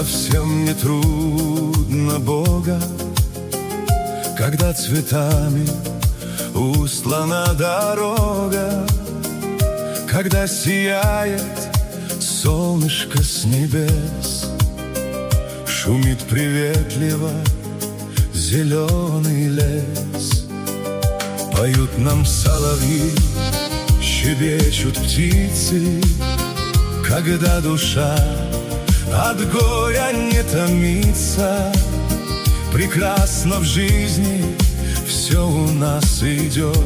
совсем не трудно Бога, когда цветами устлана дорога, когда сияет солнышко с небес, шумит приветливо зеленый лес. Поют нам соловьи, щебечут птицы, когда душа от горя не томится. Прекрасно в жизни все у нас идет,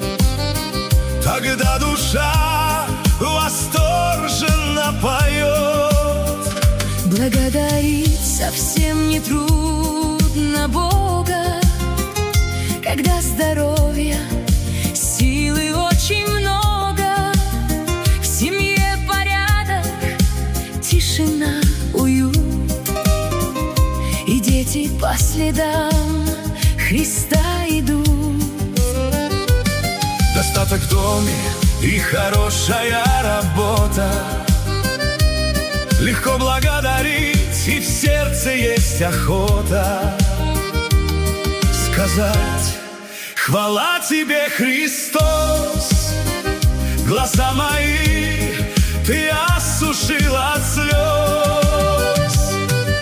тогда душа восторженно поет. Благодарить совсем не трудно Бога, когда здоровья, силы очень много, в семье порядок, тишина, уют, и дети по следам Христа идут. Достаток в доме и хорошая работа, легко благодарить, и в сердце есть охота сказать: хвала тебе, Христос. Глаза мои ты осушил от слез.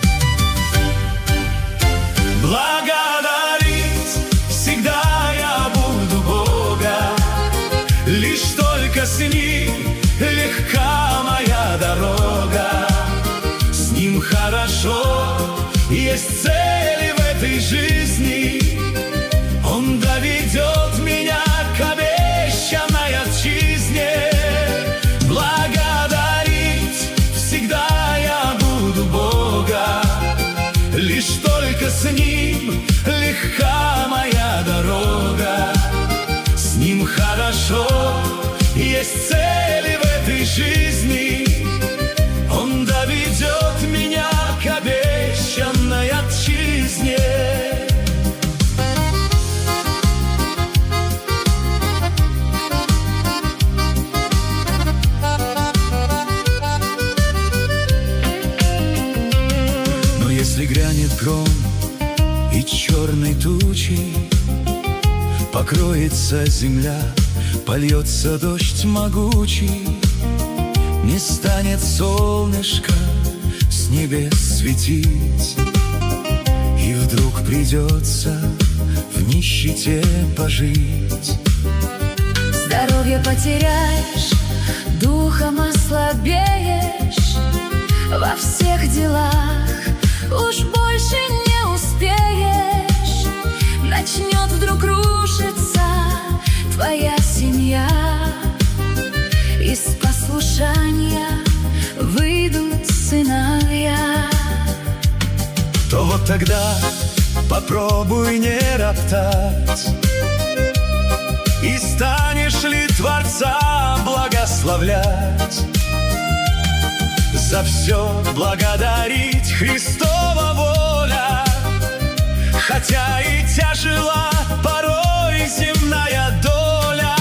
Благодарить всегда я буду Бога, лишь только с ним легка моя дорога. С ним хорошо, есть цели в этой жизни, он доведет меня к обещанной отчизне. Благодарить всегда я буду Бога, лишь только с ним легка моя дорога. С ним хорошо, есть цели в этой жизни, он доведет меня к обещанной отчизне. Но если грянет гром и черной тучей покроется земля, польется дождь могучий, не станет солнышко с небес светить, и вдруг придется в нищете пожить. Здоровье потеряешь, духом ослабеешь, во всех делах уж больше не успеешь. Начнет вдруг рушиться твоя семья, из послушания выйдут сыновья. То вот тогда попробуй не роптать, и станешь ли Творца благословлять, за все благодарить Христова воля, хотя и тяжела порой земная доля.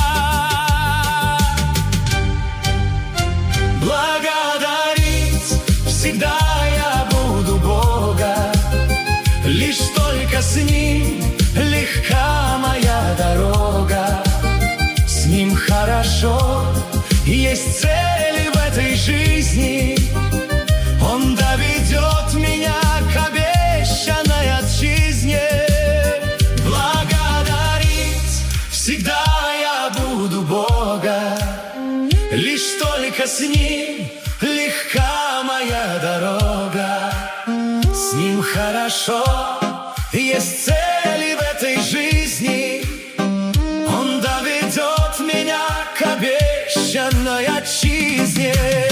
Благодарить всегда я буду Бога, лишь только с ним легка моя дорога. С ним хорошо, есть цели в этой жизни, он доведет меня к обещанной отчизне. Благодарить всегда я буду Бога, лишь только с ним легка моя дорога. С ним хорошо, есть цели в этой жизни, он доведет меня к обещанной отчизне.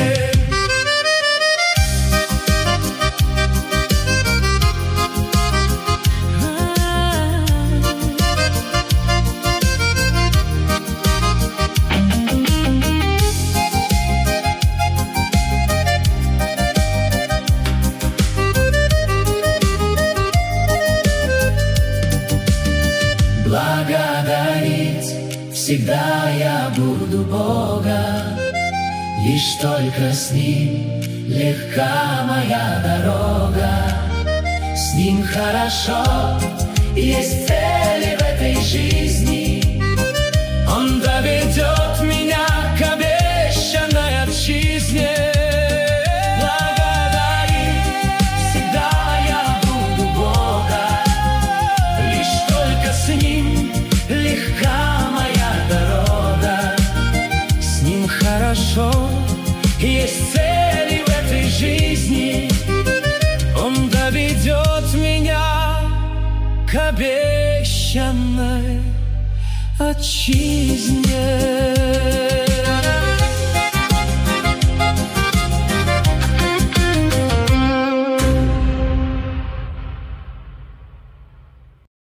Благодарить всегда я буду Бога, лишь только с ним легка моя дорога. С ним хорошо, есть цели в этой жизни. Он доведет меня к обещанной отчизне. Благодарить всегда я буду Бога, лишь только с ним легка моя дорога. С ним хорошо, есть цели в этой жизни. Он доведет меня к обещанной отчизне.